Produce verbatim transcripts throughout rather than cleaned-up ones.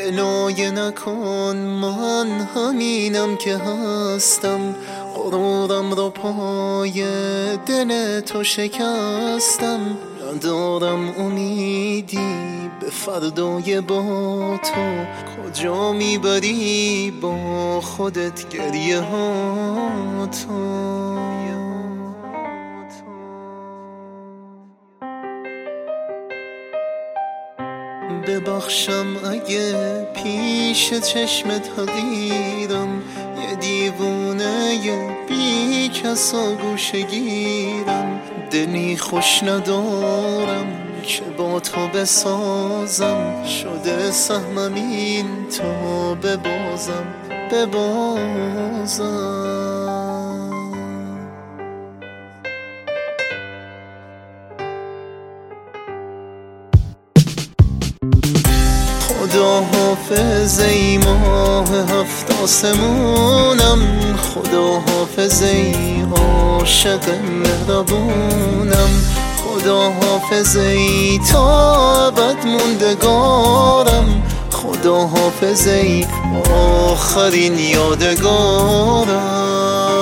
گلایه نکن، من همینم که هستم. غرورم رو پای دل تو شکستم. ندارم امیدی به فردای با تو. کجا میبری با خودت گریه ها تو؟ ببخشم اگه پیش چشمت حقیرم، یه دیوونه بی کسا گوشه گیرم. دلی خوش ندارم که با تو بسازم، شده سهمم این تو ببازم ببازم. خدا حافظ ای ماه هفت آسمونم، خدا حافظ ای عاشق مهربونم. خدا حافظ ای تا ابد موندگارم، خدا حافظ ای آخرین یادگارم.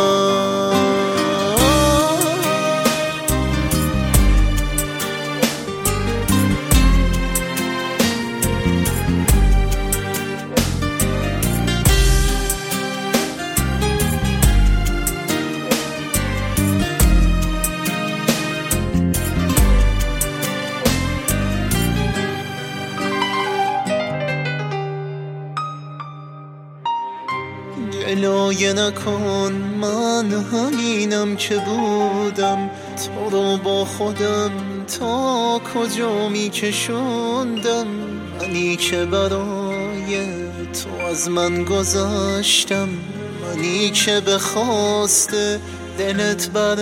گلایه نکن، من همینم که بودم. تو رو با خودم تا کجا میکشوندم. منی که برای تو از من گذشتم، منی که به خواست دلت بر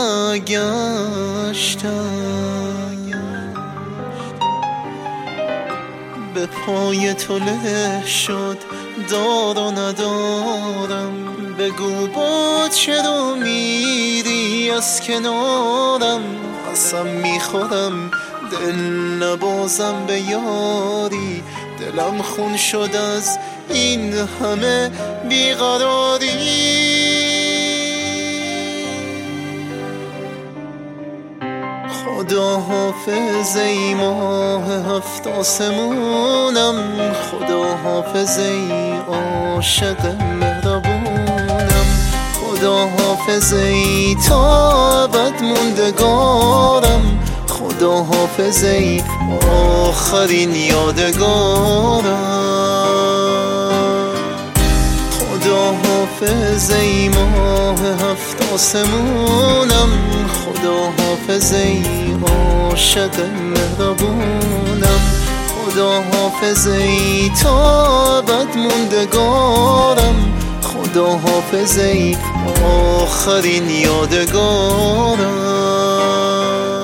نگشتم. به پای تو له شد دار و ندارم. بگو با چرا میری از کنارم؟ قسم میخورم دل نبازم به یاری. دلم خون شد از این همه بیقراری. خدا حافظ ای ماه هفت آسمونم، خدا حافظ ای عاشق مهربونم. خدا حافظ ای تا ابد موندگارم، خدا حافظ ای آخرین یادگارم. خدا حافظ ای ماه هفت آسمونم، خدا حافظ ای عاشق مهربونم. خدا حافظ ای تا ابد موندگارم، خدا حافظ ای آخرین یادگارم.